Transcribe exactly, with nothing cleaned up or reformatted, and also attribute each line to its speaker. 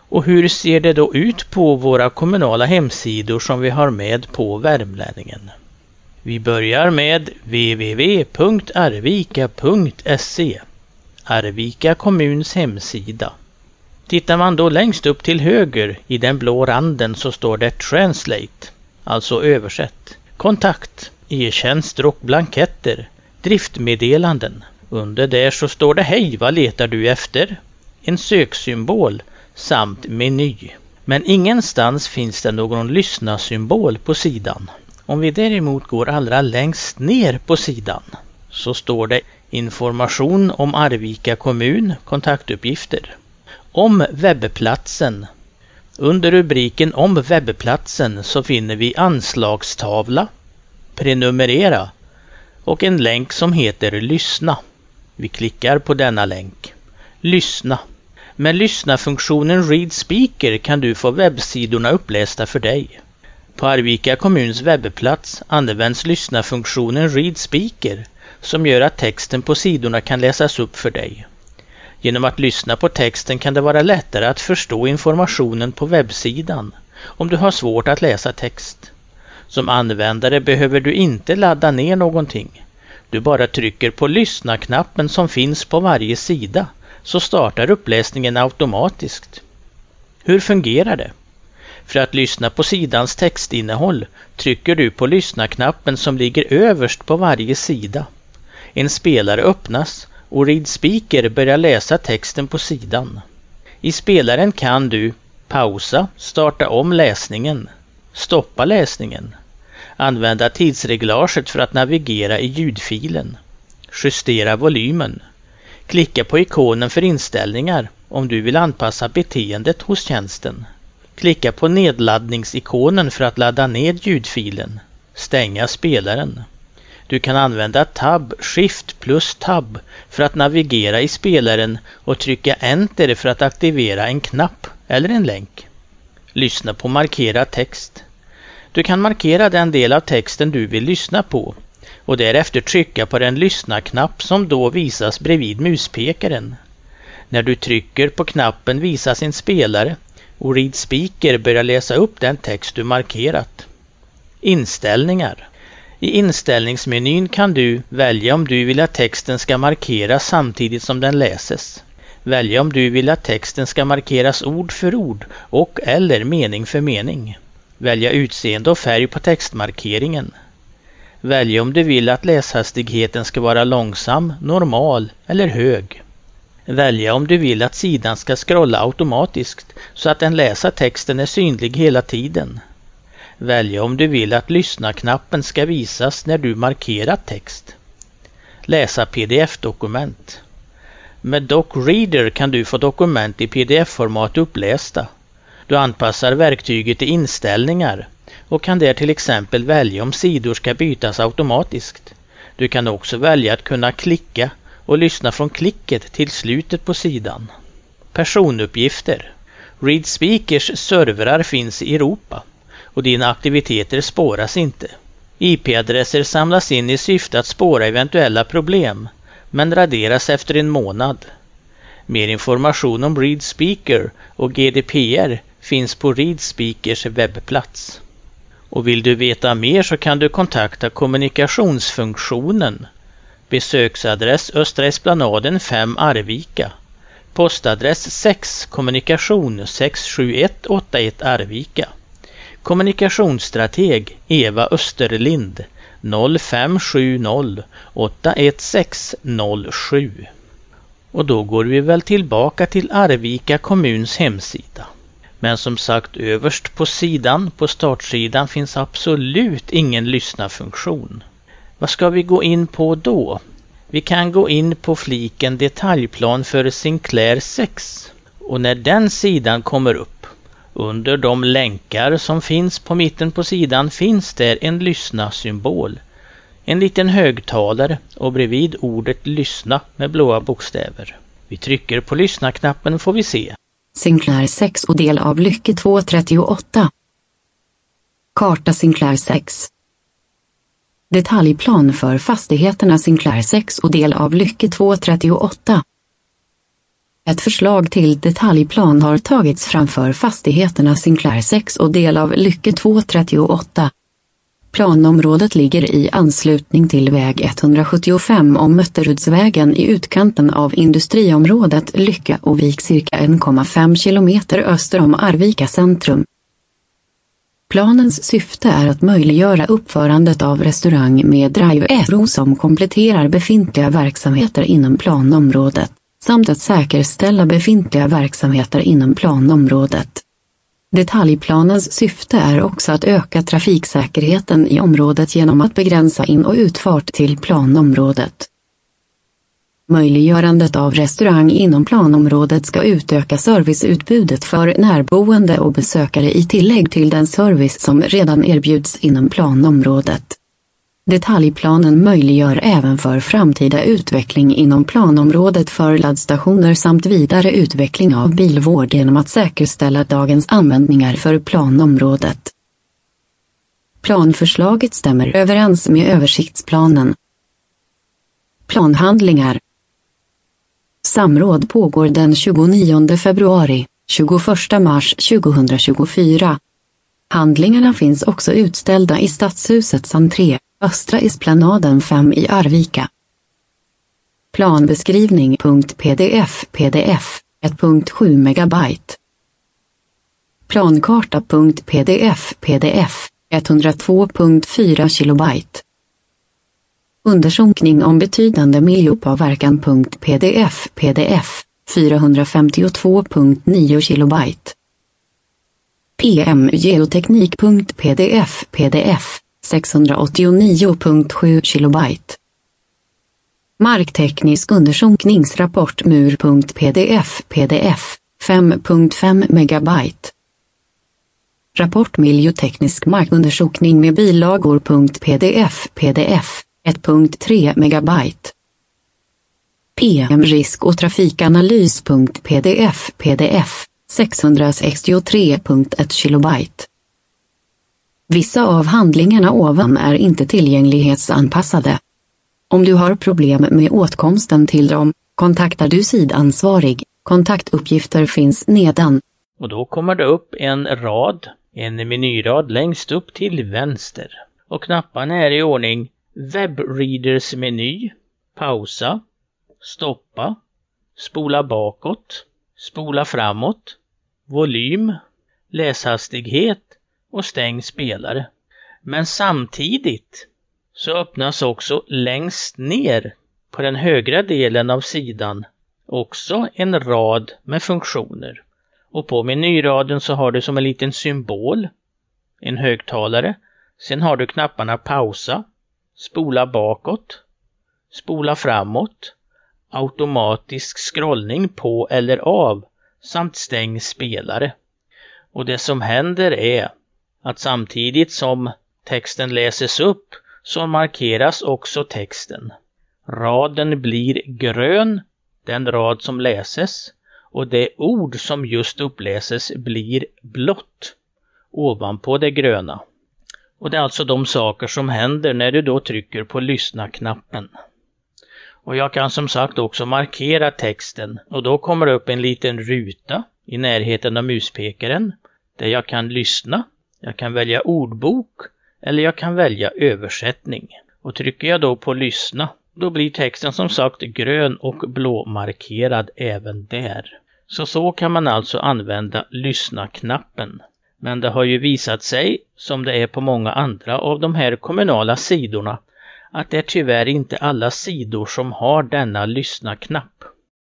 Speaker 1: Och hur ser det då ut på våra kommunala hemsidor som vi har med på Värmlänningen? Vi börjar med w w w punkt arvika punkt se, Arvika kommuns hemsida. Tittar man då längst upp till höger i den blå randen så står det Translate, alltså översätt, kontakt, e-tjänster och blanketter, driftmeddelanden. Under där så står det hej, vad letar du efter? En söksymbol samt meny. Men ingenstans finns det någon lyssna-symbol på sidan. Om vi däremot går allra längst ner på sidan så står det information om Arvika kommun, kontaktuppgifter. Om webbplatsen. Under rubriken om webbplatsen så finner vi anslagstavla, prenumerera och en länk som heter lyssna. Vi klickar på denna länk. Lyssna. Med lyssna-funktionen Read Speaker kan du få webbsidorna upplästa för dig. På Arvika kommuns webbplats används lyssna-funktionen Read Speaker som gör att texten på sidorna kan läsas upp för dig. Genom att lyssna på texten kan det vara lättare att förstå informationen på webbsidan om du har svårt att läsa text. Som användare behöver du inte ladda ner någonting. Du bara trycker på lyssna-knappen som finns på varje sida så startar uppläsningen automatiskt. Hur fungerar det? För att lyssna på sidans textinnehåll trycker du på lyssna-knappen som ligger överst på varje sida. En spelare öppnas och Read Speaker börjar läsa texten på sidan. I spelaren kan du pausa, starta om läsningen, stoppa läsningen, använda tidsreglaget för att navigera i ljudfilen, justera volymen, klicka på ikonen för inställningar om du vill anpassa beteendet hos tjänsten, klicka på nedladdningsikonen för att ladda ner ljudfilen, stänga spelaren. Du kan använda tab, shift plus tab för att navigera i spelaren och trycka enter för att aktivera en knapp eller en länk. Lyssna på markerad text. Du kan markera den del av texten du vill lyssna på och därefter trycka på den lyssna-knapp som då visas bredvid muspekaren. När du trycker på knappen visas en spelare och Read Speaker börjar läsa upp den text du markerat. Inställningar. I inställningsmenyn kan du välja om du vill att texten ska markeras samtidigt som den läses. Välja om du vill att texten ska markeras ord för ord och eller mening för mening. Välja utseende och färg på textmarkeringen. Välja om du vill att läshastigheten ska vara långsam, normal eller hög. Välja om du vill att sidan ska scrolla automatiskt så att den läsa texten är synlig hela tiden. Välja om du vill att lyssna-knappen ska visas när du markerat text. Läsa P D F-dokument. Med DocReader kan du få dokument i P D F-format upplästa. Du anpassar verktyget till inställningar och kan där till exempel välja om sidor ska bytas automatiskt. Du kan också välja att kunna klicka och lyssna från klicket till slutet på sidan. Personuppgifter. Read Speakers servrar finns i Europa och dina aktiviteter spåras inte. I P-adresser samlas in i syfte att spåra eventuella problem, men raderas efter en månad. Mer information om Read Speaker och G D P R finns på Read Speakers webbplats. Och vill du veta mer så kan du kontakta kommunikationsfunktionen. Besöksadress Östra Esplanaden fem Arvika. Postadress sex kommunikation sex sju ett åtta ett Arvika. Kommunikationsstrateg Eva Österlind noll fem sju noll åtta ett sex noll sju. Och då går vi väl tillbaka till Arvika kommuns hemsida. Men som sagt, överst på sidan, på startsidan, finns absolut ingen lyssna-funktion. Vad ska vi gå in på då? Vi kan gå in på fliken detaljplan för Sinclair sex. Och när den sidan kommer upp, under de länkar som finns på mitten på sidan finns där en lyssna-symbol. En liten högtalare och bredvid ordet lyssna med blåa bokstäver. Vi trycker på lyssna-knappen får vi se.
Speaker 2: Sinclair sex och del av Lycke två trettioåtta. Karta Sinclair sex. Detaljplan för fastigheterna Sinclair sex och del av Lycke två trettioåtta. Ett förslag till detaljplan har tagits framför fastigheterna Sinclair sex och del av Lycke två trettioåtta. Planområdet ligger i anslutning till väg etthundrasjuttiofem och Mötterudsvägen i utkanten av industriområdet Lycka och Vik cirka en komma fem kilometer öster om Arvika centrum. Planens syfte är att möjliggöra uppförandet av restaurang med drive-thru som kompletterar befintliga verksamheter inom planområdet, samt att säkerställa befintliga verksamheter inom planområdet. Detaljplanens syfte är också att öka trafiksäkerheten i området genom att begränsa in- och utfart till planområdet. Möjliggörandet av restaurang inom planområdet ska utöka serviceutbudet för närboende och besökare i tillägg till den service som redan erbjuds inom planområdet. Detaljplanen möjliggör även för framtida utveckling inom planområdet för laddstationer samt vidare utveckling av bilvård genom att säkerställa dagens användningar för planområdet. Planförslaget stämmer överens med översiktsplanen. Planhandlingar. Samråd pågår den tjugonionde februari, tjugoförsta mars tjugohundratjugofyra. Handlingarna finns också utställda i Stadshusets entré, Östra Esplanaden fem i Arvika. Planbeskrivning.pdf pdf ett komma sju megabyte. Plankarta.pdf pdf etthundratvå komma fyra kilobyte. Undersökning om betydande miljöpåverkan.pdf pdf fyrahundrafemtiotvå komma nio kilobyte. pmgeoteknik.pdf pdf sexhundraåttionio komma sju kilobyte. Markteknisk undersökningsrapport mur.pdf pdf fem komma fem megabyte. Rapport miljöteknisk markundersökning med bilagor.pdf pdf ett komma tre megabyte. pm risk och trafikanalys.pdf pdf sexhundrasextiotre komma ett kilobyte. Vissa av handlingarna ovan är inte tillgänglighetsanpassade. Om du har problem med åtkomsten till dem, kontaktar du sidansvarig. Kontaktuppgifter finns nedan.
Speaker 1: Och då kommer det upp en rad, en menyrad längst upp till vänster. Och knapparna är i ordning Webreaders meny, pausa, stoppa, spola bakåt, spola framåt, volym, läshastighet och stäng spelare. Men samtidigt så öppnas också längst ner på den högra delen av sidan också en rad med funktioner. Och på menyraden så har du som en liten symbol en högtalare. Sen har du knapparna pausa, spola bakåt, spola framåt, automatisk scrollning på eller av samt stäng spelare. Och det som händer är att samtidigt som texten läses upp så markeras också texten. Raden blir grön, den rad som läses, och det ord som just uppläses blir blått ovanpå det gröna. Och det är alltså de saker som händer när du då trycker på lyssna-knappen. Och jag kan som sagt också markera texten, och då kommer det upp en liten ruta i närheten av muspekaren där jag kan lyssna, jag kan välja ordbok eller jag kan välja översättning. Och trycker jag då på lyssna, då blir texten som sagt grön och blåmarkerad även där. Så så kan man alltså använda lyssna-knappen. Men det har ju visat sig, som det är på många andra av de här kommunala sidorna, att det är tyvärr inte alla sidor som har denna lyssna-knapp.